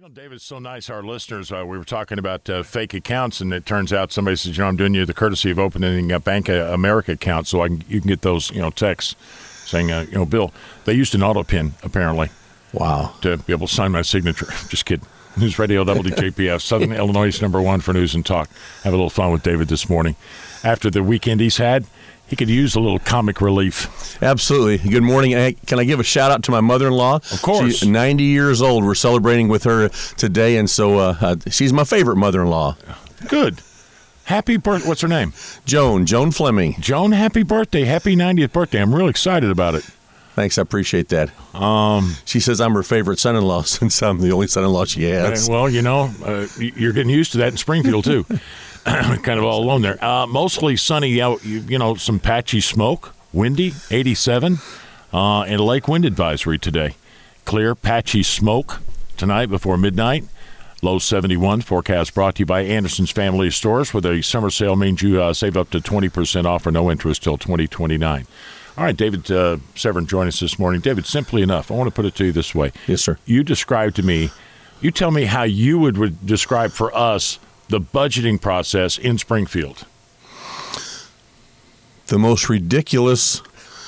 David's so nice. Our listeners, we were talking about fake accounts, and it turns out somebody says, I'm doing you the courtesy of opening a Bank of America account, so you can get those, texts saying, Bill, they used an auto pin apparently. Wow. To be able to sign my signature. Just kidding. News Radio WJPF, Southern Illinois' #1 for news and talk. Have a little fun with David this morning. After the weekend he's had, he could use a little comic relief. Absolutely. Good morning. Can I give a shout out to my mother-in-law? Of course. She's 90 years old. We're celebrating with her today, and so she's my favorite mother-in-law. Good. Happy birthday. What's her name? Joan Fleming. Joan, happy birthday. Happy 90th birthday. I'm real excited about it. Thanks. I appreciate that. She says I'm her favorite son-in-law since I'm the only son-in-law she has. Well, you're getting used to that in Springfield, too. Kind of all alone there. Mostly sunny, some patchy smoke, windy, 87, and a lake wind advisory today. Clear, patchy smoke tonight before midnight. Low 71. Forecast brought to you by Anderson's Family of Stores, where the summer sale means you save up to 20% off or no interest till 2029. All right, David Severn joined us this morning. David, simply enough, I want to put it to you this way. Yes, sir. You tell me how you would describe for us the budgeting process in Springfield. The most ridiculous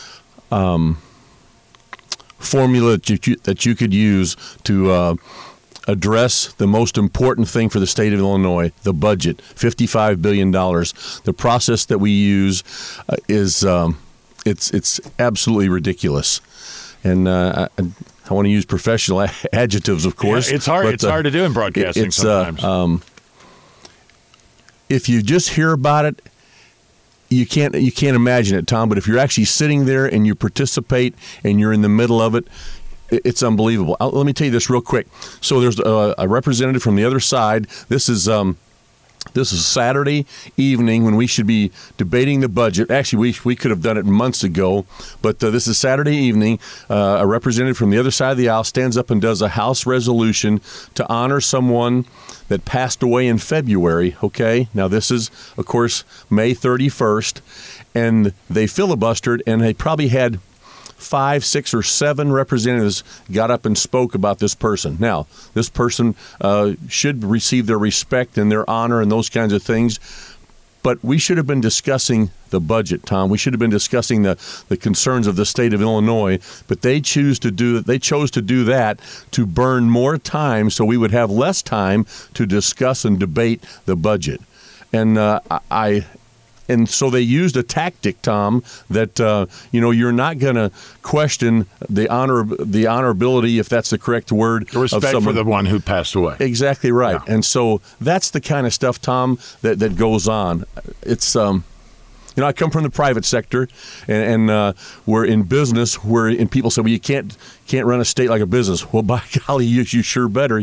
formula that you could use to address the most important thing for the state of Illinois, the budget, $55 billion. The process that we use is it's absolutely ridiculous. And I want to use professional adjectives, of course. Yeah, it's hard. It's hard to do in broadcasting sometimes. If you just hear about it, you can't imagine it, Tom. But if you're actually sitting there and you participate and you're in the middle of it, it's unbelievable. Let me tell you this real quick. So there's a representative from the other side. This is Saturday evening when we should be debating the budget. Actually, we could have done it months ago, but this is Saturday evening. A representative from the other side of the aisle stands up and does a House resolution to honor someone that passed away in February, okay? Now, this is, of course, May 31st, and they filibustered, and they probably had 5, 6, or 7 representatives got up and spoke about this person. Now, this person should receive their respect and their honor and those kinds of things, but we should have been discussing the budget, Tom. We should have been discussing the concerns of the state of Illinois, but they chose to do that to burn more time so we would have less time to discuss and debate the budget. And And so they used a tactic, Tom, that you're not going to question the honorability, if that's the correct word, the respect of someone for the one who passed away. Exactly right. Yeah. And so that's the kind of stuff, Tom, that goes on. It's I come from the private sector, and we're in business. And people say, well, you can't run a state like a business. Well, by golly, you sure better.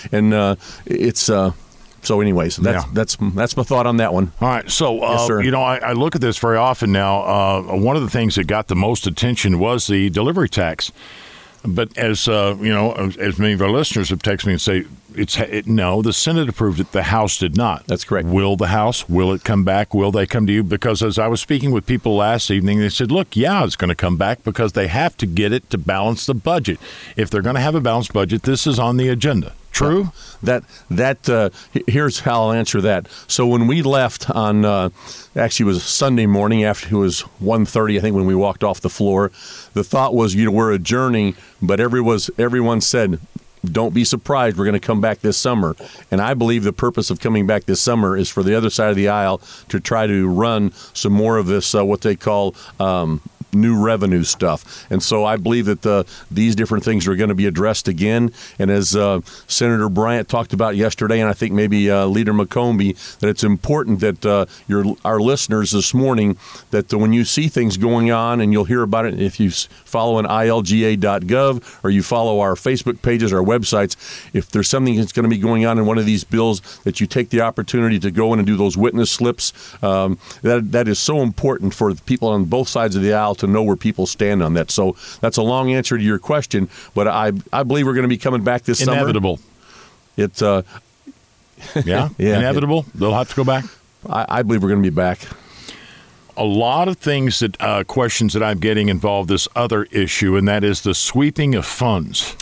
So anyways, that's my thought on that one. All right. So, yes, sir. I look at this very often now. One of the things that got the most attention was the delivery tax. But as as many of our listeners have texted me and say, no, the Senate approved it. The House did not. That's correct. Will it come back? Will they come to you? Because as I was speaking with people last evening, they said, look, it's going to come back because they have to get it to balance the budget. If they're going to have a balanced budget, this is on the agenda. True? Here's how I'll answer that. So when we left on, actually it was Sunday morning after it was 1:30, I think, when we walked off the floor, the thought was, we're adjourning, but everyone said, don't be surprised, we're going to come back this summer. And I believe the purpose of coming back this summer is for the other side of the aisle to try to run some more of this, what they call new revenue stuff. And so I believe that these different things are going to be addressed again. And as Senator Bryant talked about yesterday, and I think maybe Leader McCombie, that it's important that our listeners this morning, that when you see things going on, and you'll hear about it if you follow an ilga.gov or you follow our Facebook pages, our websites, if there's something that's going to be going on in one of these bills, that you take the opportunity to go in and do those witness slips. That is so important for the people on both sides of the aisle to know where people stand on that. So that's a long answer to your question, but I believe we're going to be coming back this summer. Inevitable. It's inevitable. They'll have to go back. I believe we're going to be back. A lot of things questions that I'm getting involve this other issue, and that is the sweeping of funds.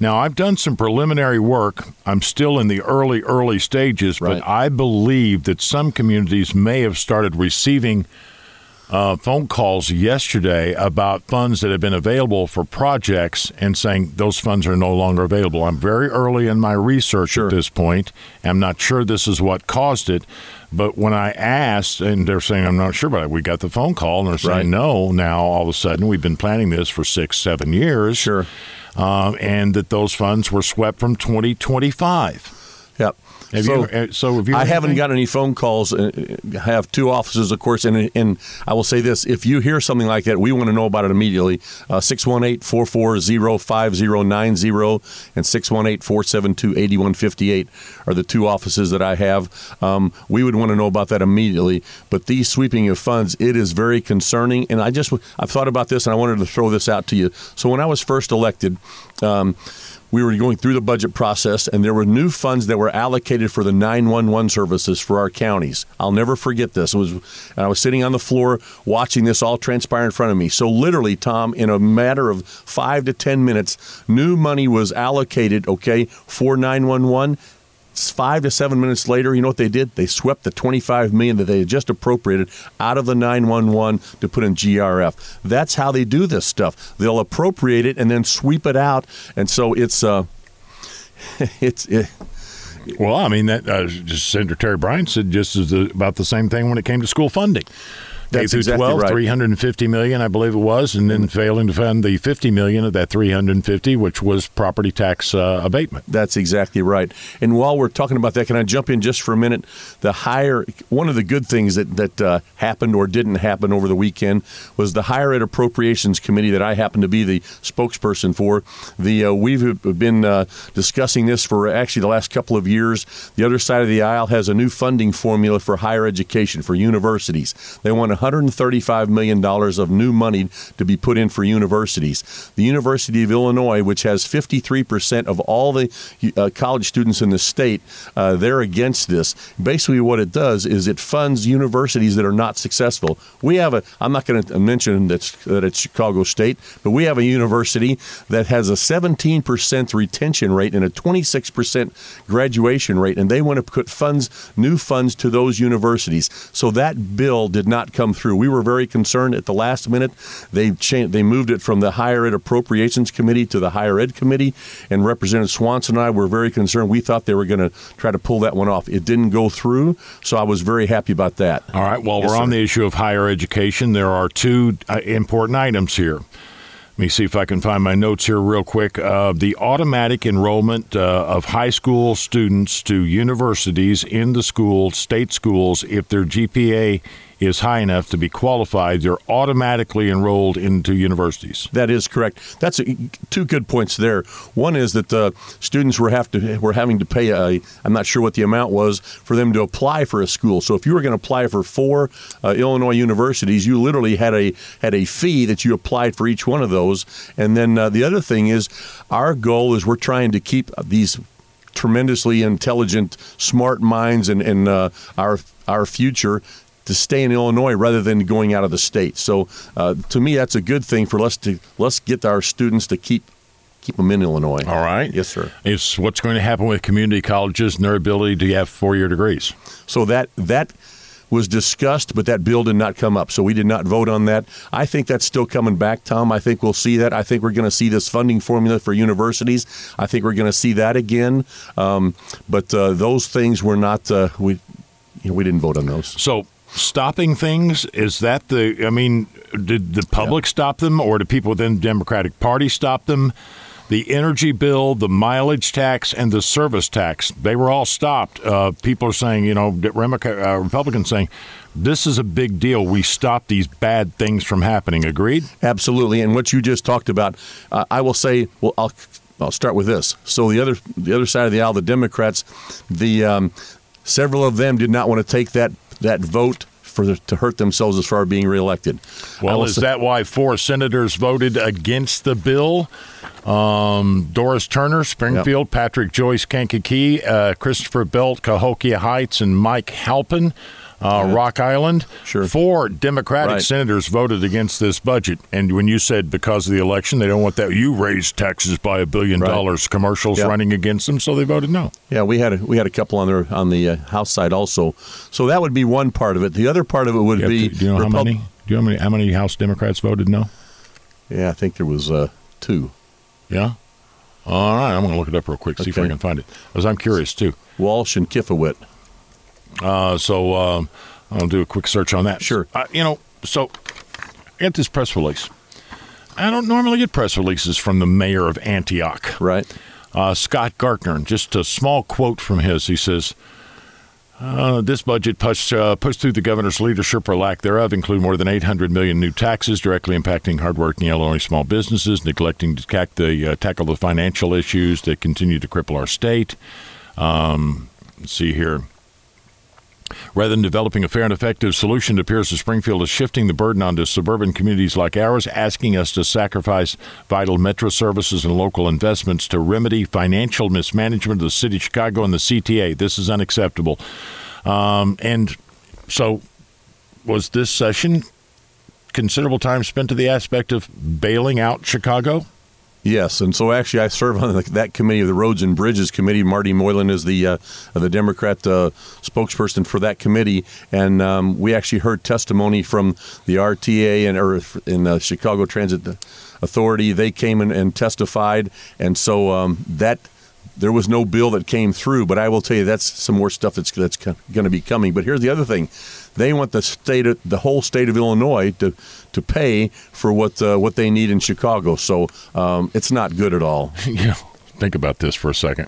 Now, I've done some preliminary work. I'm still in the early stages, Right. but I believe that some communities may have started receiving phone calls yesterday about funds that have been available for projects and saying those funds are no longer available. I'm very early in my research Sure. at this point. I'm not sure this is what caused it, but when I asked, and they're saying, I'm not sure, but we got the phone call, and they're saying, Right. no, now all of a sudden we've been planning this for 6-7 years. Sure. And that those funds were swept from 2025. Yep. Have you I haven't anything? got any phone calls. I have two offices, of course, and I will say this: if you hear something like that, we want to know about it immediately. 618-440-5090 and 618-472-8158 are the two offices that I have. We would want to know about that immediately. But these sweeping of funds, it is very concerning. And I've thought about this, and I wanted to throw this out to you. So when I was first elected, we were going through the budget process, and there were new funds that were allocated for the 911 services for our counties. I'll never forget this. And I was sitting on the floor watching this all transpire in front of me. So literally, Tom, in a matter of 5 to 10 minutes, new money was allocated, for 911. 5 to 7 minutes later, you know what they did? They swept the $25 million that they had just appropriated out of the 911 to put in GRF. That's how they do this stuff. They'll appropriate it and then sweep it out, and so it's Well, I mean, that just Senator Terry Bryant said just about the same thing when it came to school funding. That's K through exactly 12, right. $350 million, I believe it was, and then failing to fund the $50 million of that $350, which was property tax abatement. That's exactly right. And while we're talking about that, can I jump in just for a minute? One of the good things that happened or didn't happen over the weekend was the Higher Ed Appropriations Committee that I happen to be the spokesperson for. We've been discussing this for actually the last couple of years. The other side of the aisle has a new funding formula for higher education, for universities. They want $135 million of new money to be put in for universities. The University of Illinois, which has 53% of all the college students in the state, they're against this. Basically, what it does is it funds universities that are not successful. We have I'm not going to mention that it's Chicago State, but we have a university that has a 17% retention rate and a 26% graduation rate, and they want to put new funds to those universities. So that bill did not come through. We were very concerned at the last minute. They moved it from the Higher Ed Appropriations Committee to the Higher Ed Committee, and Representative Swanson and I were very concerned. We thought they were going to try to pull that one off. It didn't go through, so I was very happy about that. All right. Well, Yes, we're on sir. the issue of higher education. There are two important items here. Let me see if I can find my notes here real quick. The automatic enrollment of high school students to universities in the state schools, if their GPA is high enough to be qualified, they're automatically enrolled into universities. That is correct. That's two good points there. One is that the students were having to pay I'm not sure what the amount was for them to apply for a school. So if you were going to apply for 4 Illinois universities, you literally had a fee that you applied for each one of those. And then the other thing is, our goal is we're trying to keep these tremendously intelligent, smart minds and our future to stay in Illinois rather than going out of the state. So to me, that's a good thing for let's get our students to keep them in Illinois. All right. Yes, sir. It's what's going to happen with community colleges and their ability to have 4-year degrees. So that was discussed, but that bill did not come up. So we did not vote on that. I think that's still coming back, Tom. I think we'll see that. I think we're going to see this funding formula for universities. I think we're going to see that again. But those things were not, we didn't vote on those. So stopping things, is that did the public stop them, or did people within the Democratic Party stop them? The energy bill, the mileage tax, and the service tax, they were all stopped. People are saying, Republicans saying, this is a big deal. We stop these bad things from happening. Agreed? Absolutely. And what you just talked about, I will say, well, I'll start with this. So the other side of the aisle, the Democrats, several of them did not want to take that vote to hurt themselves as far as being reelected. Well, is that why 4 senators voted against the bill? Doris Turner, Springfield, yep. Patrick Joyce, Kankakee, Christopher Belt, Cahokia Heights, and Mike Halpin. Rock Island. Sure. 4 Democratic senators voted against this budget. And when you said because of the election, they don't want that, you raised taxes by $1 billion, commercials running against them, so they voted no. Yeah, we had a couple on the House side also. So that would be one part of it. The other part of it would be. Do you know how many? Do you know how many House Democrats voted no? Yeah, I think there was 2. Yeah. All right, I'm going to look it up real quick, see if I can find it, because I'm curious too. Walsh and Kifowit. So I'll do a quick search on that. Sure. So I got this press release. I don't normally get press releases from the mayor of Antioch. Right. Scott Gartner, just a small quote from his. He says, this budget pushed through the governor's leadership or lack thereof include more than $800 million new taxes directly impacting hardworking Illinois small businesses, neglecting to tackle the financial issues that continue to cripple our state. Let's see here. Rather than developing a fair and effective solution, it appears that Springfield is shifting the burden onto suburban communities like ours, asking us to sacrifice vital metro services and local investments to remedy financial mismanagement of the city of Chicago and the CTA. This is unacceptable. And so was this session considerable time spent to the aspect of bailing out Chicago? Yes, and so actually I serve on that committee, of the Roads and Bridges Committee. Marty Moylan is the Democrat spokesperson for that committee, and we actually heard testimony from the RTA and Chicago Transit Authority. They came in and testified, and so that there was no bill that came through. But I will tell you, that's some more stuff that's going to be coming. But here's the other thing: they want the whole state of Illinois to pay for what they need in Chicago. So it's not good at all. Think about this for a second.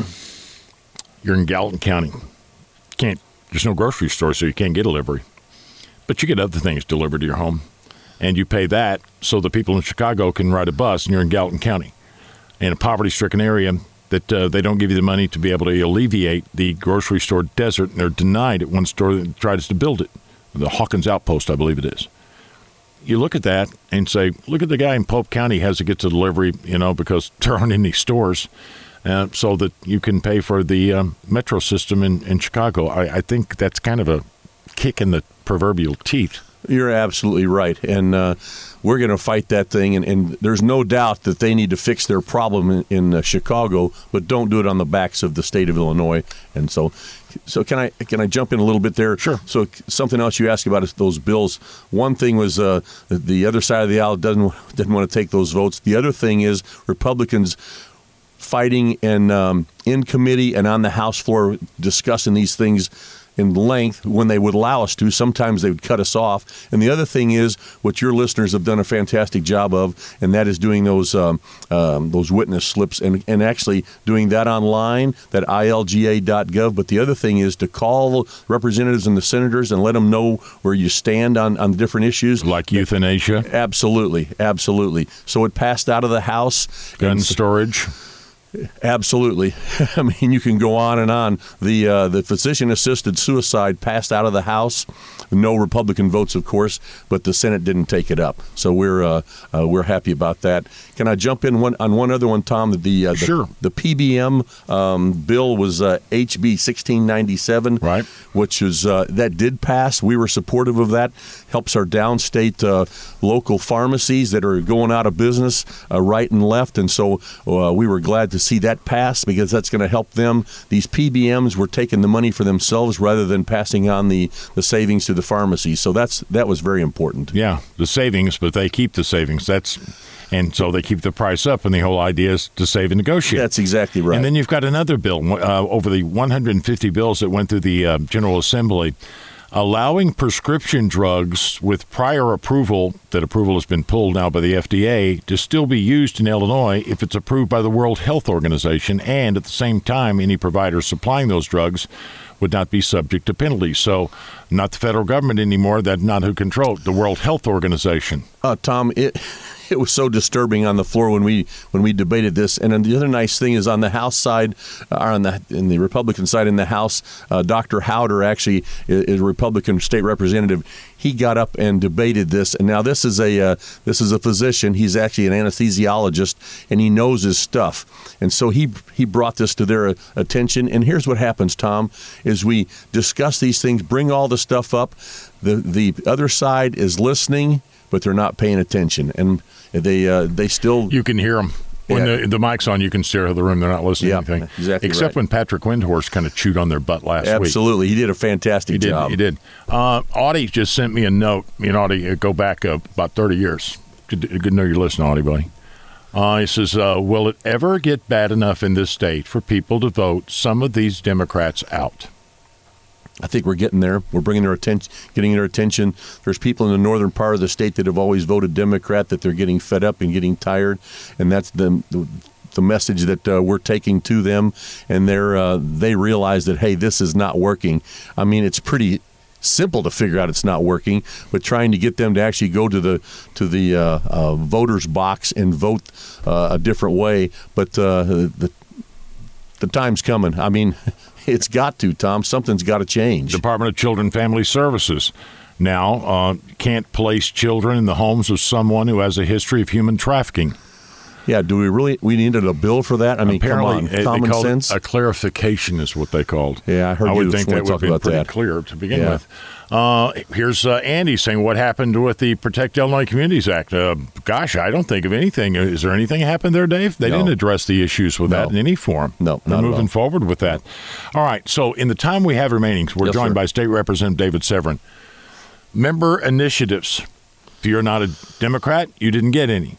You're in Gallatin County. There's no grocery store, so you can't get delivery. But you get other things delivered to your home, and you pay that so the people in Chicago can ride a bus, and you're in Gallatin County, in a poverty-stricken area that they don't give you the money to be able to alleviate the grocery store desert, and they're denied at one store that tries to build it, the Hawkins Outpost, I believe it is. You look at that and say, look at the guy in Pope County has to get to delivery, because there aren't any stores, so that you can pay for the metro system in Chicago. I think that's kind of a kick in the proverbial teeth. You're absolutely right, and we're going to fight that thing, and there's no doubt that they need to fix their problem in Chicago, but don't do it on the backs of the state of Illinois. And so can I jump in a little bit there? Sure. So something else you asked about is those bills. One thing was the other side of the aisle didn't want to take those votes. The other thing is Republicans fighting in committee and on the House floor discussing these things in length when they would allow us to. Sometimes they would cut us off. And the other thing is what your listeners have done a fantastic job of, and that is doing those witness slips and actually doing that online, that ilga.gov. But the other thing is to call representatives and the senators and let them know where you stand on the different issues. Like euthanasia? Absolutely. So it passed out of the House. Gun storage? Absolutely. I mean, you can go on and on. The physician-assisted suicide passed out of the House. No Republican votes, of course, but the Senate didn't take it up. So we're happy about that. Can I jump in on one other one, Tom? Sure. The PBM bill was HB 1697, right? Which is that did pass. We were supportive of that. Helps our downstate local pharmacies that are going out of business right and left, and so we were glad to see that pass because that's going to help them. These PBMs were taking the money for themselves rather than passing on the savings to the pharmacies. So that was very important. Yeah, the savings, but they keep the savings. And so they keep the price up, and the whole idea is to save and negotiate. That's exactly right. And then you've got another bill over the 150 bills that went through the General Assembly, allowing prescription drugs with prior approval, that approval has been pulled now by the FDA, to still be used in Illinois if it's approved by the World Health Organization, and at the same time, any provider supplying those drugs would not be subject to penalties. So not the federal government anymore, that's not who controls the World Health Organization. Tom, it was so disturbing on the floor when we debated this. And then the other nice thing is on the House side, in the Republican side in the House, Dr. Howder actually is a Republican state representative. He got up and debated this, and now this is a physician. He's actually an anesthesiologist, and he knows his stuff. And so he brought this to their attention. And here's what happens, Tom, is we discuss these things, bring all the stuff up. The other side is listening, but they're not paying attention, and they still. You can hear them. When the mic's on, you can stare at the room. They're not listening to anything. Exactly. Except when Patrick Windhorst kind of chewed on their butt last week. Absolutely. He did a fantastic job. He did. Audie just sent me a note. Me and Audie go back about 30 years. Good to know you're listening, Audie, buddy. He says, will it ever get bad enough in this state for people to vote some of these Democrats out? I think we're getting there. We're getting their attention. There's people in the northern part of the state that have always voted Democrat that they're getting fed up and getting tired, and that's the message that we're taking to them. And they realize that, hey, this is not working. I mean, it's pretty simple to figure out it's not working, but trying to get them to actually go to the voters box and vote a different way. But the time's coming. I mean, it's got to, Tom. Something's got to change. Department of Children and Family Services now can't place children in the homes of someone who has a history of human trafficking. Yeah, we needed a bill for that? I mean, apparently, come on, common sense? A clarification is what they called. Yeah, I heard I you would think that would have been pretty that. clear to begin with. Here's Andy saying, what happened with the Protect Illinois Communities Act? Gosh, I don't think of anything. Is there anything happened there, Dave? They didn't address the issues with that in any form. No, They're not moving at all. forward with that. All right, so in the time we have remaining, we're joined by State Representative David Severin. Member initiatives. If you're not a Democrat, you didn't get any.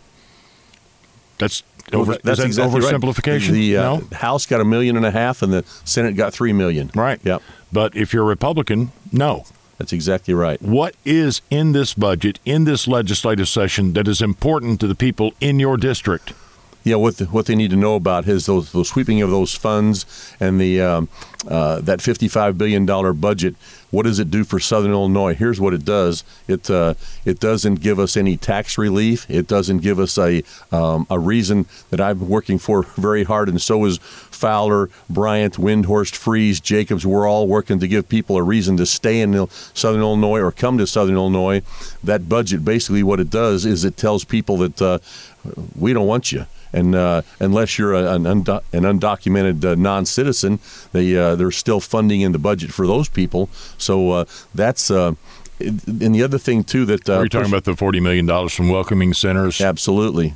That's exactly oversimplification. Right. The House got $1.5 million, and the Senate got $3 million. Right. Yep. But if you're a Republican, no. That's exactly right. What is in this budget, in this legislative session, that is important to the people in your district? Yeah, what they need to know about is those sweeping of those funds and the that $55 billion budget. What does it do for Southern Illinois? Here's what it does. It doesn't give us any tax relief. It doesn't give us a reason that I'm working for very hard, and so is Fowler, Bryant, Windhorst, Freeze, Jacobs. We're all working to give people a reason to stay in Southern Illinois or come to Southern Illinois. That budget, basically what it does is it tells people that we don't want you. And unless you're an undocumented non-citizen, there's still funding in the budget for those people. So that's and the other thing too that are you talking about the $40 million from welcoming centers? Absolutely.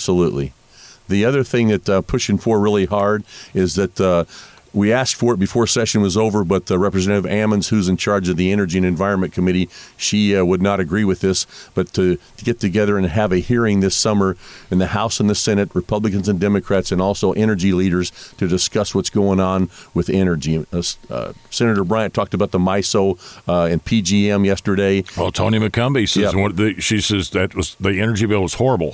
The other thing that pushing for really hard is that. We asked for it before session was over, but Representative Ammons, who's in charge of the Energy and Environment Committee, she would not agree with this. But to get together and have a hearing this summer in the House and the Senate, Republicans and Democrats, and also energy leaders to discuss what's going on with energy. Senator Bryant talked about the MISO and PGM yesterday. Well, Tony McCumbee says she says that was the energy bill was horrible.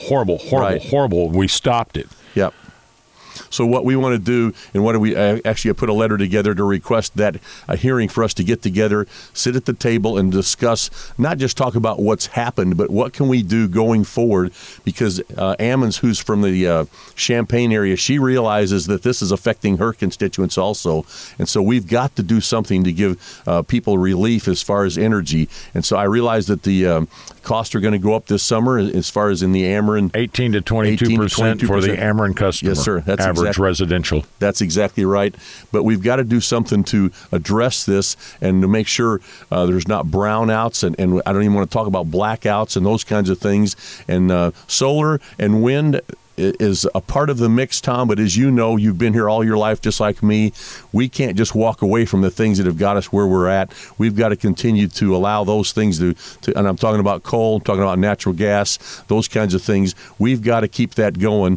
We stopped it. Yep. So what we want to do, and what do we actually put a letter together to request that a hearing for us to get together, sit at the table and discuss, not just talk about what's happened, but what can we do going forward? Because Ammons, who's from the Champaign area, she realizes that this is affecting her constituents also. And so we've got to do something to give people relief as far as energy. And so I realize that the costs are going to go up this summer as far as in the Ameren. 18 to 22% for the Ameren customer. Yes, sir. That's average residential. That's exactly right. But we've got to do something to address this and to make sure there's not brownouts, and I don't even want to talk about blackouts and those kinds of things. And solar and wind is a part of the mix, Tom, but as you know, you've been here all your life just like me. We can't just walk away from the things that have got us where we're at. We've got to continue to allow those things to and I'm talking about coal, I'm talking about natural gas, those kinds of things. We've got to keep that going.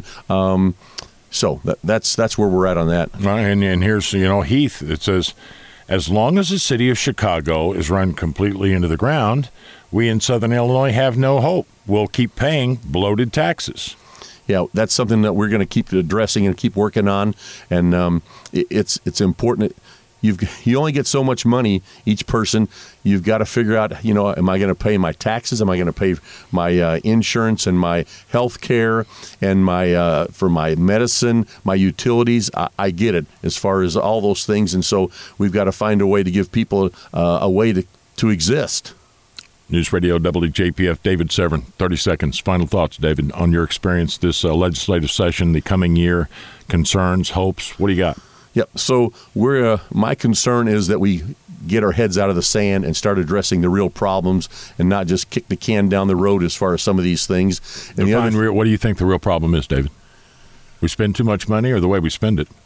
So that's where we're at on that. And here's, Heath, it says, as long as the city of Chicago is run completely into the ground, we in Southern Illinois have no hope. We'll keep paying bloated taxes. Yeah, that's something that we're going to keep addressing and keep working on. And it's important. you only get so much money each person. You've got to figure out, am I going to pay my taxes? Am I going to pay my insurance and my health care and my for my medicine, my utilities? I get it as far as all those things, and so we've got to find a way to give people a way to exist. News Radio WJPF, David Severn, 30 seconds. Final thoughts, David, on your experience this legislative session, the coming year, concerns, hopes. What do you got? Yep. So my concern is that we get our heads out of the sand and start addressing the real problems and not just kick the can down the road as far as some of these things. And what do you think the real problem is, David? We spend too much money or the way we spend it?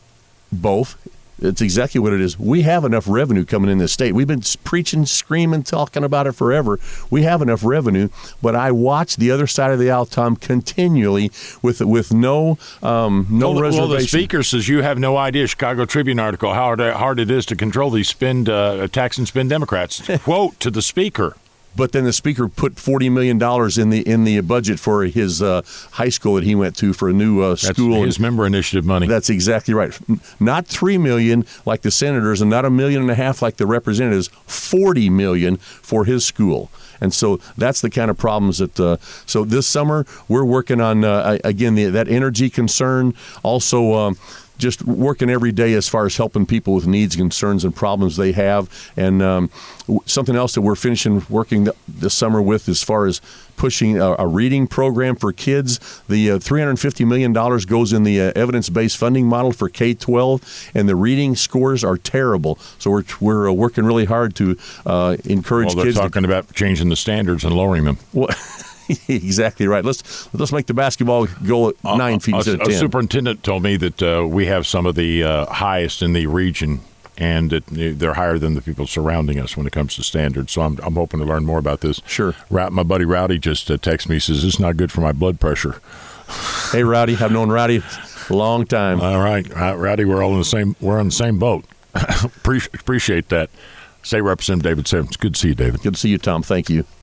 Both. It's exactly what it is. We have enough revenue coming in this state. We've been preaching, screaming, talking about it forever. We have enough revenue, but I watch the other side of the aisle, Tom, continually with no reservation. Well, the speaker says you have no idea. Chicago Tribune article, how hard it is to control these tax and spend Democrats. Quote to the speaker. But then the speaker put $40 million in the budget for his high school that he went to for a new school. That's his member initiative money. That's exactly right. Not $3 million like the senators, and not $1.5 million like the representatives. $40 million for his school. And so that's the kind of problems that. So this summer we're working on again that energy concern. Also. Just working every day as far as helping people with needs, concerns, and problems they have. And something else that we're finishing working this summer with as far as pushing a reading program for kids. The $350 million goes in the evidence-based funding model for K-12, and the reading scores are terrible. So we're working really hard to encourage kids. Well, they're talking about changing the standards and lowering them. Well, exactly right. Let's make the basketball go at 9 feet instead of 10. A superintendent told me that we have some of the highest in the region, and that they're higher than the people surrounding us when it comes to standards. So I'm hoping to learn more about this. Sure. My buddy Rowdy just texted me. He says, "This is not good for my blood pressure." Hey, Rowdy. I've known Rowdy a long time. All right, Rowdy. We're on the same boat. Appreciate that. State Representative David Severn. It's good to see you, David. Good to see you, Tom. Thank you.